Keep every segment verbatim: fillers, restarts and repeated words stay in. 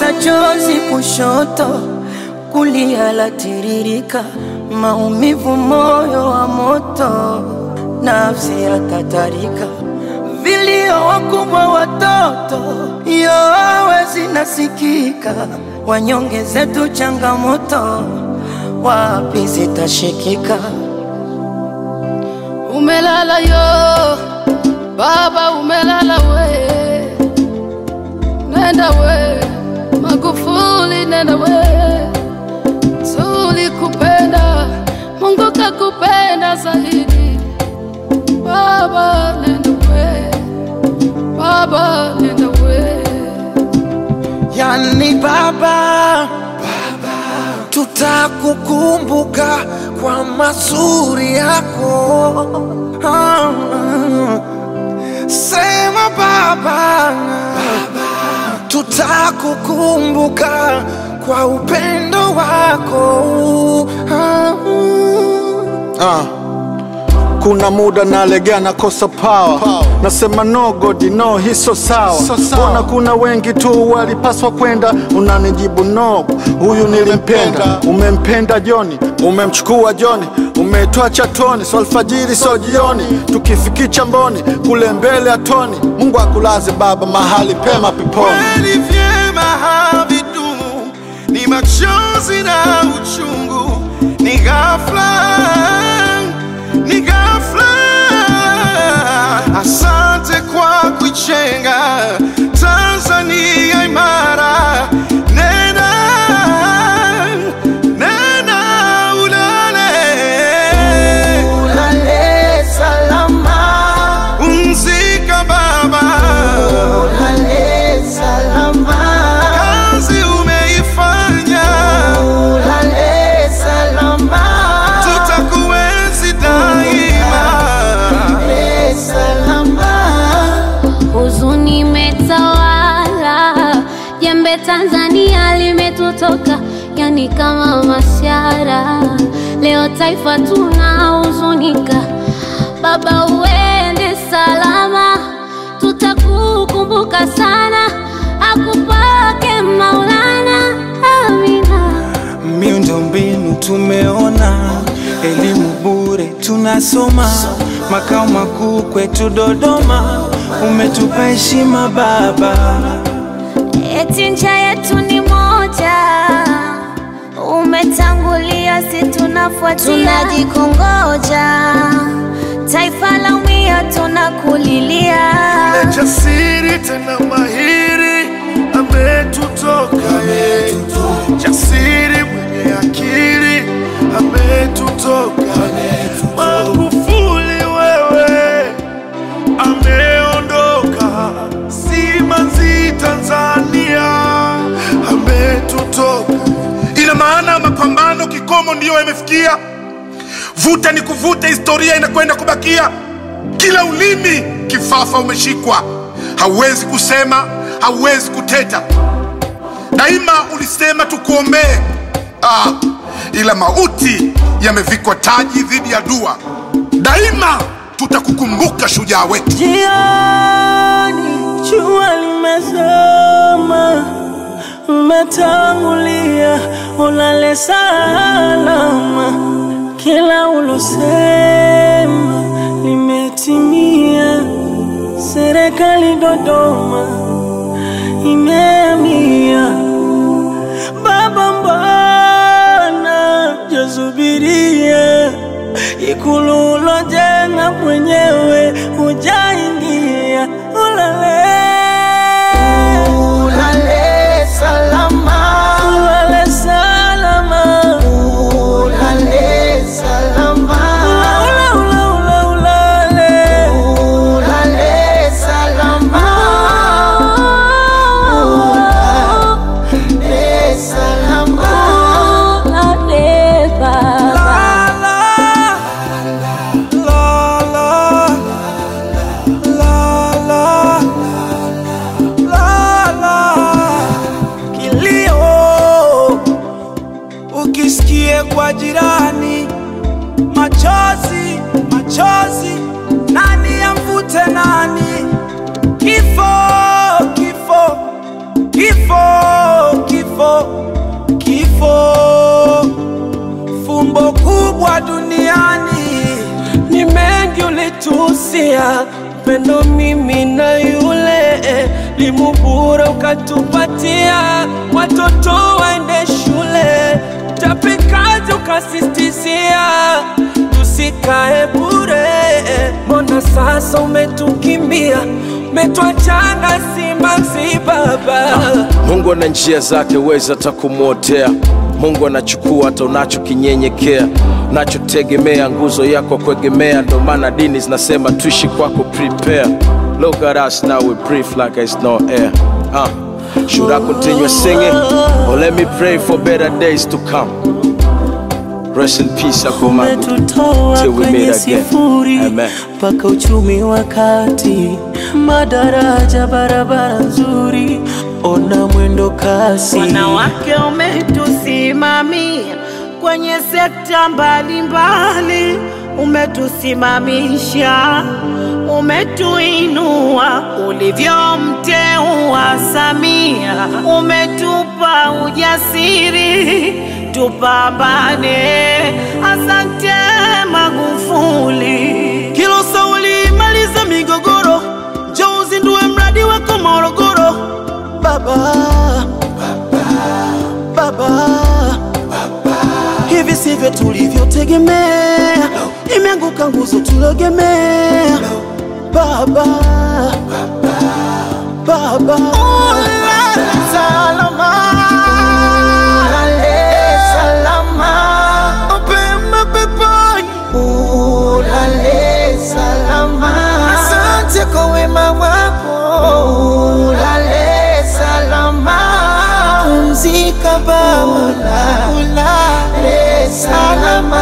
Futa chozi kushoto, kulia la tiririka, maumivu moyo wa moto, nafsi ya tatarika, vilio wakubwa watoto, yowe zinasikika, wanyonge zetu changamoto, wapi zitashikika. Umelala yo, baba umelala we, nenda we, Magufuli nenda we, tulikupenda, Mungu kakupenda zaidi. Baba nenda we, baba nenda we. Yani baba, baba, tutakukumbuka kwa mazuri yako. ah, Sema baba, baba, tutakukumbuka kwa upendo wako. ah, Ah, kuna muda nalegea nakosa power, power. Nasema no God no, hiso sawa. Bona kuna wengi tu walipaswa kwenda, unanijibu no, huyu nilimpenda. Umempenda Joni, umemchukua Joni, umetoa chatoni, so alfajiri so jioni, tukifikicha mboni kule mbele atoni. Mungu akulaze baba mahali pema peponi. Kweli vyema havidumu, ni machozi na uchungu, ni ghafla, ni ghafla. Asante kwa kuichenga Tanzania imara. Nena, nena ulale, Ulale salama, umzika baba, ulale salama, kazi umeifanya, ulale salama, tutakuenzi daima. ulale salama. Huzuni imetawala, jembe Tanzania limetutoka, yani kama mashara. Leo taifa tunahuzunika, baba uende salama, tutakukumbuka sana, akupake Maulana, amina. Miundombinu tumeona, elimu bure tunasoma, makao makuu kwetu Dodoma, umetupa heshima baba. Eti ncha yetu ni moja, umetangulia si tunafuatia, tunajikongoja, taifa la umia tunakulilia. Jasiri tena mahiri ametutoka yetu, jasiri mwenye akili ametutoka. Magufuli wewe ameondoka, simanzi Tanzania ametutoka. Ina maana mapambano kikomo ndiyo yamefikia, vuta ni kuvuta, historia inakwenda kubakia. Kila ulimi kifafa umeshikwa, hauwezi kusema, hauwezi kuteta. Daima ulisema tukuombee, ah, ila mauti yamevikwa taji dhidi ya dua. Daima tutakukumbuka shujaa wetu. Jioni jua limezama, umetangulia, ulale salama, kila ulosema limetimia. Serikali Dodoma imehamia, baba mbona jasubiria, Ikulu ulojenga mwenyewe hujaingia. Ulale, ulale salama, ulale salama, ulale salama, ula ula ula ulale, ulale salama, ulale salama, ulale baba. Ukisikie kwa jirani machozi, machozi, nani amvute nani? Kifo, kifo, Kifo, kifo, kifo, fumbo kubwa duniani. Ni mengi ulitusia, pendo mimi na yule, limubura ukatupatia, watoto waende shule, tapikazi ukasistizia, tusikae bure. Mbona sasa umetukimbia, umetuachana simanzi baba? Mungu ana njia zake, weza takumuotea. Mungu anachukua hata unachokinyenyekea, unachotegemea, nguzo yako kuegemea. Ndo maana dini zinasema tuishi kwako prepare. Look at us now, we breathe like it's no air. uh. Should I continue singing, or let me pray for better days to come? Rest in peace, Akumagu, till we meet again. Amen. Paka uchumi wakati, madaraja barabara nzuri, ona mwendo kasi. Wanawake umetusimamia kwenye sekta mbalimbali, umetusimamisha, umetuinua, ulivyomteua Samia, umetupa ujasiri tupambane. Asante Magufuli. Kilo sauli maliza migogoro, njoo uzindue mradi wako Morogoro. Baba, baba, baba, baba, hivi sivyo tulivyotegemea, no. Imeanguka nguzo tulogemea, no. Baba, baba, baba, ulale salama, ulale salama, mapema peponi, ulale salama. Asante kwa wema wako, ulale salama, pumzika baba, ulale salama.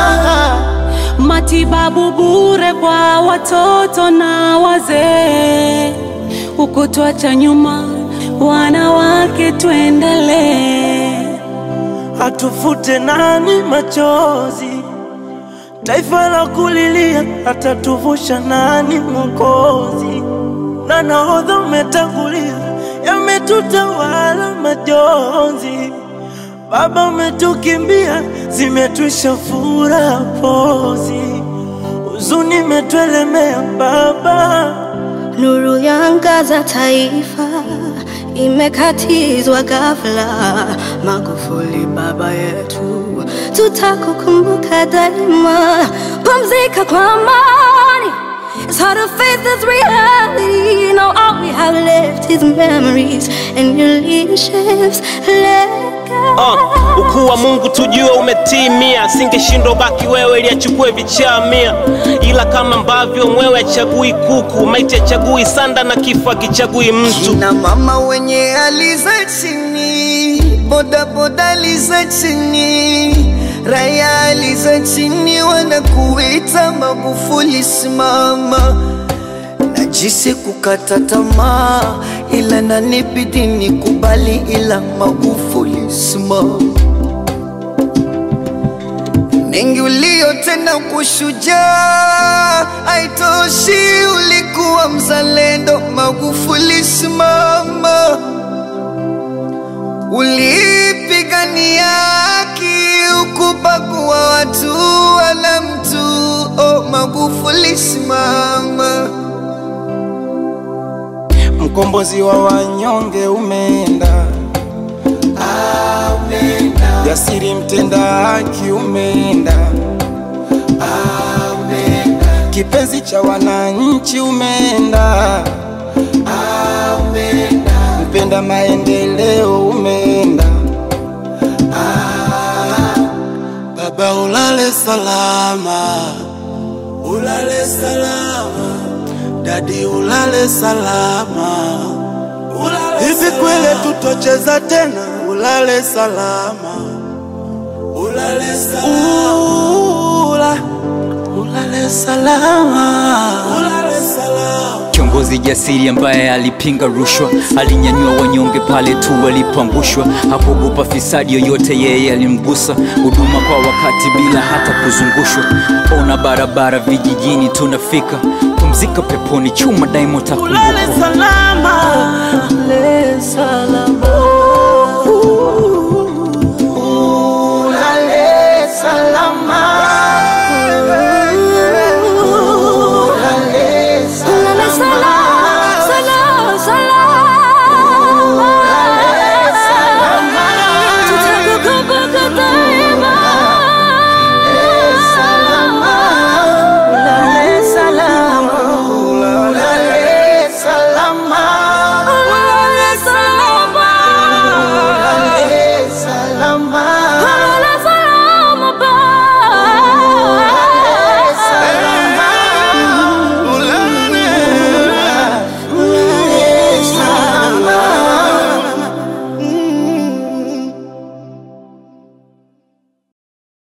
Matibabu bure kwa watoto na wazee, ukutuacha nyuma wanawake, tuendelee. Atufute nani machozi, taifa la kulilia, atatuvusha nani Mwokozi? Na nahodha umetangulia, yametutawala majonzi. Baba umetukimbia, zimetwisha furaha pozi, huzuni imetuelemea baba. Nuru yaangaza taifa, imekatizwa ghafla. Magufuli baba yetu, tutakukumbuka daima. Pumzika kwa amani, it's hard to face this reality. You know all we have left is memories and your leadership's legacy. Uh, ukuu wa Mungu tujue umetimia, singeshindwa baki wewe ili achukue vichamia. Ila kama ambavyo mwewe achagui kuku, maiti achagui sanda na kifo akichagui mtu. Na mama wenye hali za chini, boda boda hali za chini, raya hali za chini, wanakuita Magufuli simama. Najisi kukata tamaa, ila nanibidi nikubali, ila Magufuli simama. Mengi uliyotenda kushujaa, haitoshi ulikuwa mzalendo. Magufuli simama, ulipigania haki, ukubagua watu wala mtu. Oh, Magufuli simama. Mkombozi wa wanyonge umeenda, ah, umeenda. Jasiri mtenda haki umeenda, ah, umeenda. Kipenzi cha wananchi umeenda, ah, umeenda. Mpenda maendeleo umeenda, ah. Baba ulale salama, ulale salama. Dadi ulale salama, ulale hivi kwele tutocheza tena, ulale salama, ulale salama, Ula, ulale salama, ulale salama. kiongozi jasiri ambaye alipinga rushwa, alinyanyua wanyonge pale tu walipoangushwa, hakuogopa fisadi yoyote, yeye alimgusa. Huduma kwa wakati bila hata kuzungushwa, ona barabara vijijini tunafika, pumzika peponi, chuma daima utakumbukwa. Ulale salama, ulale salama.